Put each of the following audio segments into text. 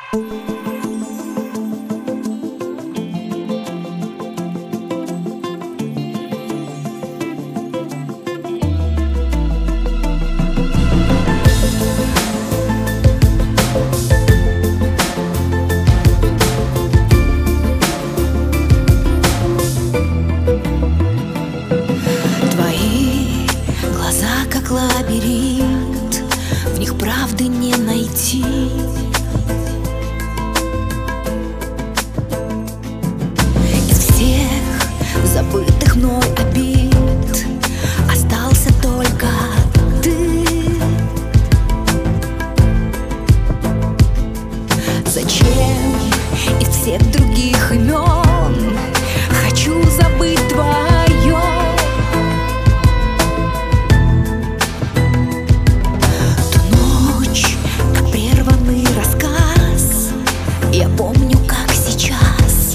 Как лабиринт, в них правды не найти. Из всех забытых мной обид остался только ты. Зачем из всех других имен хочу забыть твое? Я помню, как сейчас.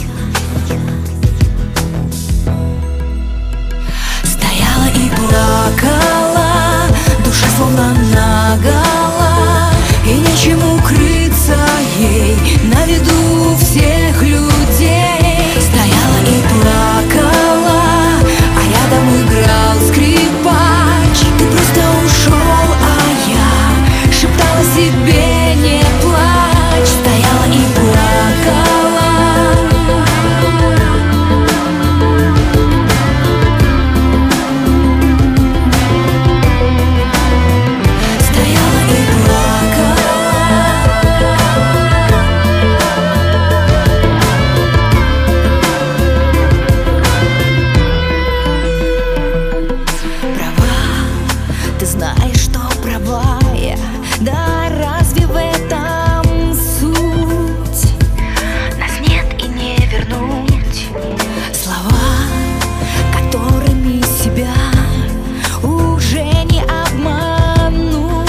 Стояла и плакала, душа словно нагола, и нечем укрыться ей на виду всех людей. Стояла и плакала, а рядом играл скрипач. Ты просто ушел, а я шептала себе: не плачь. Стояла и плакала. Стояла и плакала. Права, ты знаешь, что права я. Да разве в этом суть? Нас нет и не вернуть. Слова, которыми себя уже не обмануть.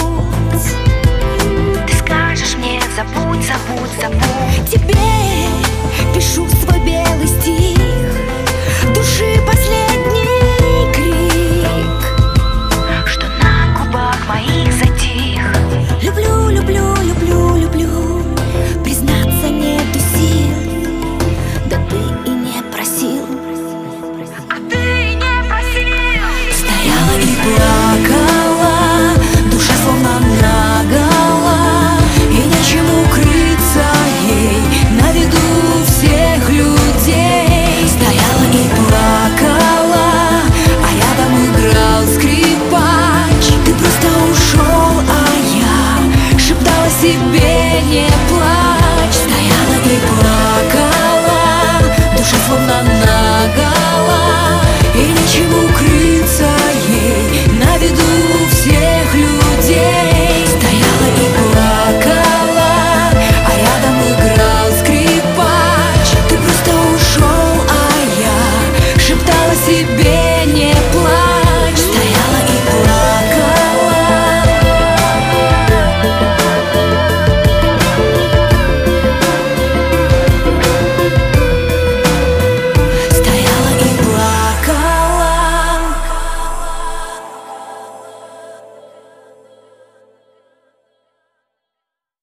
Ты скажешь мне: забудь, забудь, забудь. Тебе пишу свой белый стих, души последний крик, что на губах моих затих. Люблю, люблю, люблю, люблю, признаться нету сил. Да ты и не просил, а ты не просил. Стояла и плакала, душа словно нагола, и нечем укрыться ей на виду всех людей. Стояла и плакала, а рядом играл скрипач. Ты просто ушел, а я шептала себе: не плачь. Стояла и плакала, душа словно нагола,